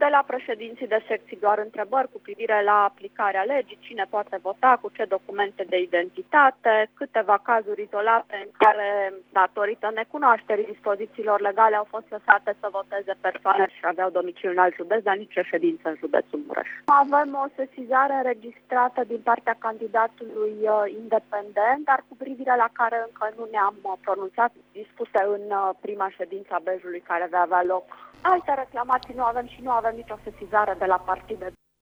de la președinții de secții doar întrebări cu privire la aplicarea legii, cine poate vota, cu ce documente de identitate, câteva cazuri izolate în care, datorită necunoașterii dispozițiilor legale, au fost lăsate să voteze persoane și aveau domiciliu în alt județ, dar nici reședință în județul Mureș. Avem o sesizare înregistrată din partea candidatului independent, dar cu privire la care încă nu ne-am pronunțat, dispuse în prima ședință a Bejului care va avea loc. Alte reclamații nu avem și nu avem nicio sesizare de la partide.